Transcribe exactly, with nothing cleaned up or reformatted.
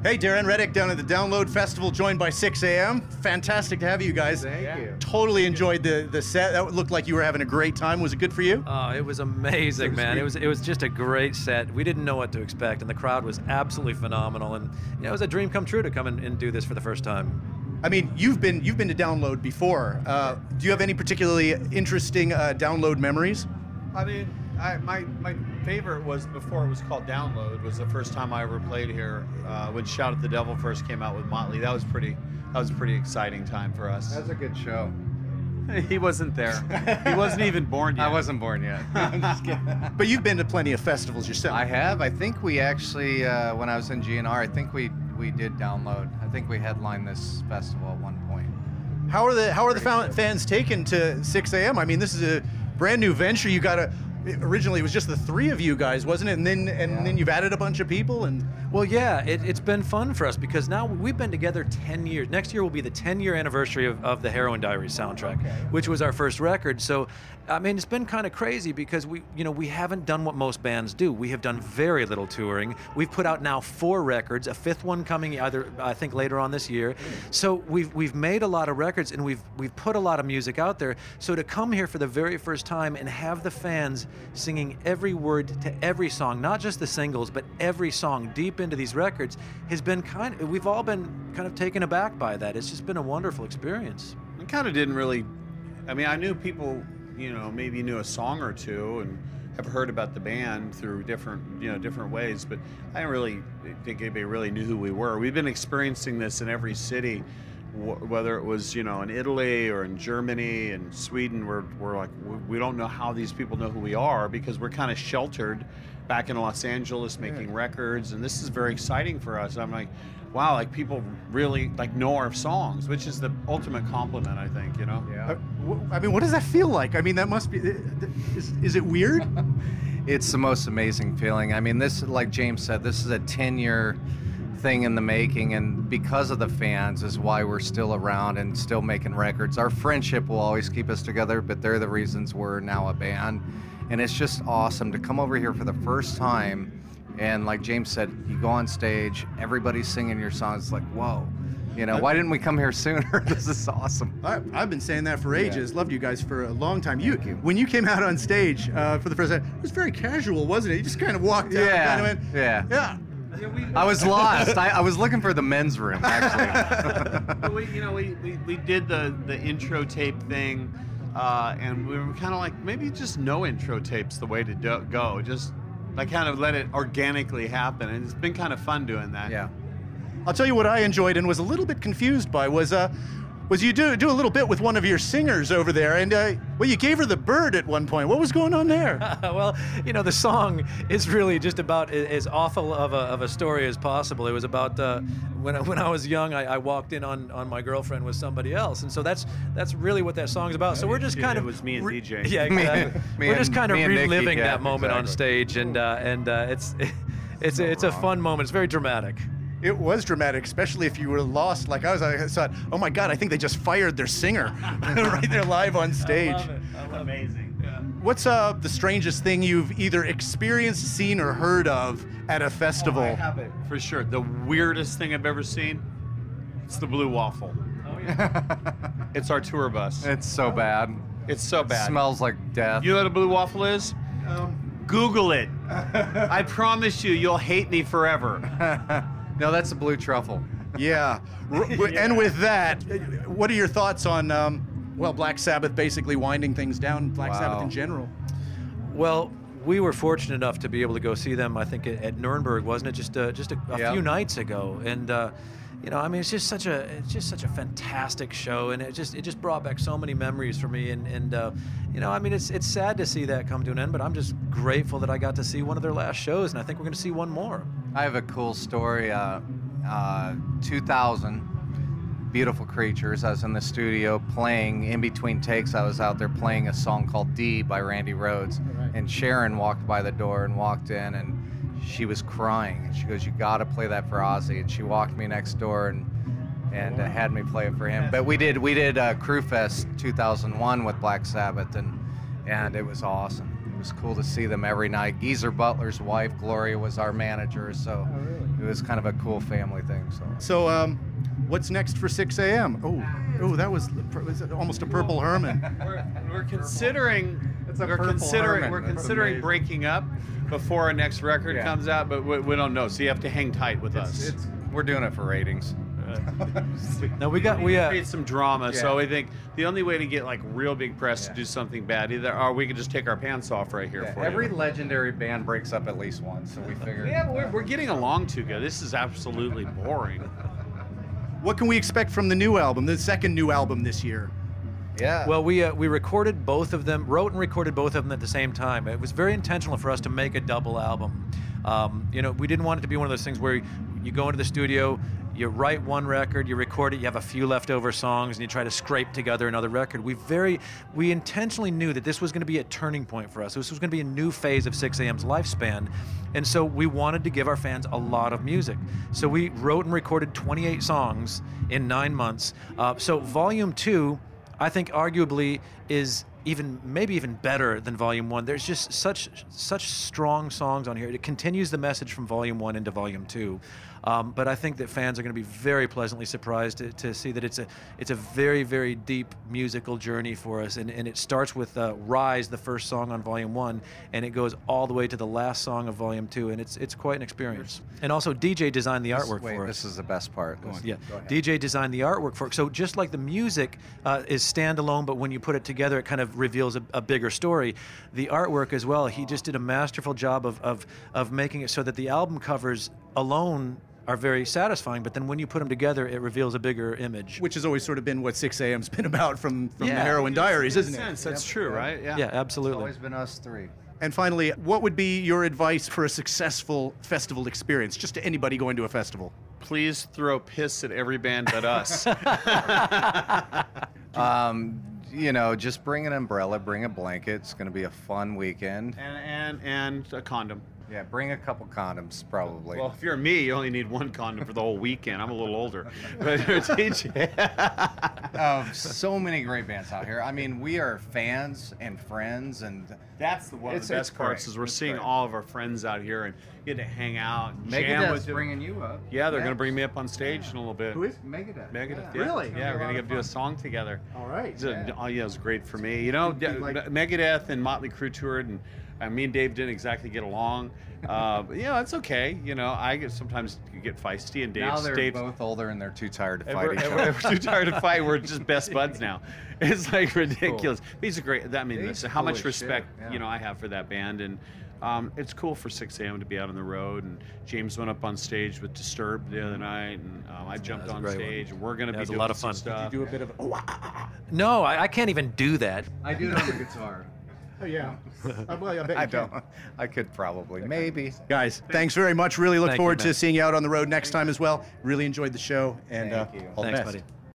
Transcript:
Hey, Darren Reddick down at the Download Festival, joined by six A M. Fantastic to have you guys. Thank yeah. you. Totally enjoyed the, the set. That looked like you were having a great time. Was it good for you? Oh, it was amazing, so man. It was it was just a great set. We didn't know what to expect, and the crowd was absolutely phenomenal. And you know, it was a dream come true to come and, and do this for the first time. I mean, you've been you've been to Download before. Uh, do you have any particularly interesting uh, Download memories? I mean, I, my my favorite was before it was called Download. Was the first time I ever played here uh, when Shout at the Devil first came out with Motley. That was pretty. That was a pretty exciting time for us. That was a good show. He wasn't there. He wasn't even born yet. I wasn't born yet. I'm just kidding. But you've been to plenty of festivals yourself. I have. I think we actually, uh, when I was in G N R, I think we we did Download. I think we headlined this festival at one point. How are the How are the fan, fans taken to six A M? I mean, this is a brand new venture. You got to. Originally, it was just the three of you guys, wasn't it? And then and Yeah. then you've added a bunch of people. And Well, yeah, it, it's been fun for us because now we've been together ten years. Next year will be the ten-year anniversary of, of the Heroin Diaries soundtrack, Okay. which was our first record. So, I mean, it's been kind of crazy because we, you know, we haven't done what most bands do. We have done very little touring. We've put out now four records, a fifth one coming either I think later on this year. So we've we've made a lot of records and we've we've put a lot of music out there. So to come here for the very first time and have the fans singing every word to every song, not just the singles, but every song deep into these records, has been kind of, we've all been kind of taken aback by that. It's just been a wonderful experience. I kind of didn't really. I mean, I knew people, you know, maybe knew a song or two and have heard about the band through different, you know, different ways, but I didn't really think anybody really knew who we were. We've been experiencing this in every city, wh- whether it was, you know, in Italy or in Germany and Sweden. We're, we're like, we don't know how these people know who we are because we're kind of sheltered back in Los Angeles making Yeah. records, and this is very exciting for us. I'm like, wow, like people really like know our songs, which is the ultimate compliment, I think, you know? Yeah. uh, wh- I mean, what does that feel like? I mean, that must be. Is, is it weird? It's the most amazing feeling. I mean, this, like James said, this is a ten-year thing in the making, and because of the fans is why we're still around and still making records. Our friendship will always keep us together, but they're the reasons we're now a band. And it's just awesome to come over here for the first time, and like James said, you go on stage, everybody's singing your songs. It's like, whoa, you know, why didn't we come here sooner? This is awesome. I, I've been saying that for ages. Yeah. Loved you guys for a long time. You, Thank you. when you came out on stage uh, for the first time, it was very casual, wasn't it? You just kind of walked out. Yeah, And kind of went, yeah. Yeah. I was lost. I, I was looking for the men's room, actually. But we, you know, we, we, we did the, the intro tape thing, uh, and we were kind of like, maybe just no intro tape's the way to do, go. Just like kind of let it organically happen, and it's been kind of fun doing that. Yeah. I'll tell you what I enjoyed and was a little bit confused by was uh, was you do do a little bit with one of your singers over there, and uh, well, you gave her the bird at one point. What was going on there? Well, you know, the song is really just about a- as awful of a, of a story as possible. It was about uh, when I, when I was young, I, I walked in on, on my girlfriend with somebody else, and so that's that's really what that song's about. So we're just Yeah, kind it of was me and D J. Yeah, Me- exactly. me we're just and- kind of me and Nikki, reliving yeah, that moment on exactly. stage, and uh, and uh, it's it's So it's a wrong. fun moment. It's very dramatic. It was dramatic, especially if you were lost like I was. I thought, oh my God, I think they just fired their singer right there live on stage. Amazing. Yeah. What's uh, the strangest thing you've either experienced, seen, or heard of at a festival? I have it for sure. The weirdest thing I've ever seen, it's the Blue Waffle. Oh yeah. It's our tour bus. It's so bad. It's so bad. Smells like death. You know what a Blue Waffle is? Google it. I promise you, you'll hate me forever. No, that's a blue truffle. Yeah. R- w- And with that, uh, what are your thoughts on, um, well, Black Sabbath basically winding things down, Black Wow. Sabbath in general? Well, we were fortunate enough to be able to go see them. I think at, at Nuremberg, wasn't it? Just uh, just a, a Yeah. few nights ago, and uh, you know, I mean, it's just such a it's just such a fantastic show, and it just it just brought back so many memories for me. And and uh, you know, I mean, it's it's sad to see that come to an end, but I'm just grateful that I got to see one of their last shows, and I think we're going to see one more. I have a cool story. Uh, uh, two thousand, Beautiful Creatures. I was in the studio playing. In between takes, I was out there playing a song called D by Randy Rhoads. Right. And Sharon walked by the door and walked in, and she was crying. And she goes, "You got to play that for Ozzy." And she walked me next door and and uh, had me play it for him. But we did we did uh, Crew Fest two thousand one with Black Sabbath, and and it was awesome. It was cool to see them every night. Geezer Butler's wife, Gloria, was our manager, so it was kind of a cool family thing. So, So, um, what's next for six A M? Oh, oh, that was, was it almost a Purple Herman. We're, we're considering It's a we're Purple considering Herman. we're That's considering amazing. breaking up before our next record Yeah. comes out, but we, we don't know. So you have to hang tight with us. it's, it's, we're doing it for ratings. No, we got we We uh, create some drama, so Yeah. I think the only way to get like real big press Yeah. to do something bad, either or we could just take our pants off right here Yeah, for every you. legendary band breaks up at least once, so we figured. Yeah, we're, we're getting along too good. This is absolutely boring. What can we expect from the new album, the second new album this year? Yeah. Well, we uh, we recorded both of them, wrote and recorded both of them at the same time. It was very intentional for us to make a double album. Um, you know, we didn't want it to be one of those things where you go into the studio, you write one record, you record it, you have a few leftover songs, and you try to scrape together another record. We very, we intentionally knew that this was going to be a turning point for us. This was going to be a new phase of six A M's lifespan, and so we wanted to give our fans a lot of music. So we wrote and recorded twenty-eight songs in nine months. Uh, so Volume Two, I think, arguably is even maybe even better than Volume One. There's just such such strong songs on here. It continues the message from Volume One into Volume Two. Um, but I think that fans are going to be very pleasantly surprised to, to see that it's a it's a very very deep musical journey for us, and, and it starts with uh, "Rise," the first song on Volume One, and it goes all the way to the last song of Volume Two, and it's it's quite an experience. And also, D J designed the artwork Wait, for us. this is the best part. This- Yeah, Go ahead. D J designed the artwork for it. So just like the music uh, is standalone, but when you put it together, it kind of reveals a, a bigger story. The artwork as well, he just did a masterful job of, of, of making it so that the album covers alone are very satisfying, but then when you put them together, it reveals a bigger image. Which has always sort of been what six A M's been about from, from the Yeah. Heroin Diaries, In a isn't it? sense, that's true, right? Yeah, It's absolutely. always been us three. And finally, what would be your advice for a successful festival experience, just to anybody going to a festival? Please throw piss at every band but us. Um, you know, just bring an umbrella, bring a blanket. It's going to be a fun weekend. and and and a condom. Yeah, bring a couple condoms, probably. Well, if you're me, you only need one condom for the whole weekend. I'm a little older, but D J. Of so many great bands out here. I mean, we are fans and friends, and That's the one of It's- the it's best parts great. is we're It's seeing great. all of our friends out here and get to hang out and jam Megadeth's with them. bringing you up. Yeah, they're gonna bring me up on stage in a little bit. Who is? Megadeth. Megadeth. Yeah. Yeah. Really? Yeah, we're gonna A lot get of do a fun. song together. All right. It's a- Yeah. Oh yeah, it was great for me. You know, It'd be D- like- Megadeth and Motley Crue toured, and uh, me and Dave didn't exactly get along. Uh, but, you know, it's okay. You know, I get sometimes get feisty, and Now Dave's they're Dave's both older and they're too tired to And fight we're, each and other. we're too tired to fight. We're just best buds now. It's like ridiculous. He's a great. I mean, He's listen, how cool much as shit, respect yeah. you know I have for that band, and um, it's cool for six A M to be out on the road. And James went up on stage with Disturbed the other night, and um, I jumped That was a on great one. stage. And we're gonna That be was a doing lot of some fun. stuff. Do a bit of oh, ah, ah, No, I, I can't even do that. I do it on the guitar. oh yeah. I, well, I bet you I can. don't. I could probably. Maybe. Guys, thanks very much. Really look Thank you, forward man. to seeing you out on the road next time as well. Really enjoyed the show, and uh, Thank you. all the Thanks, best. buddy.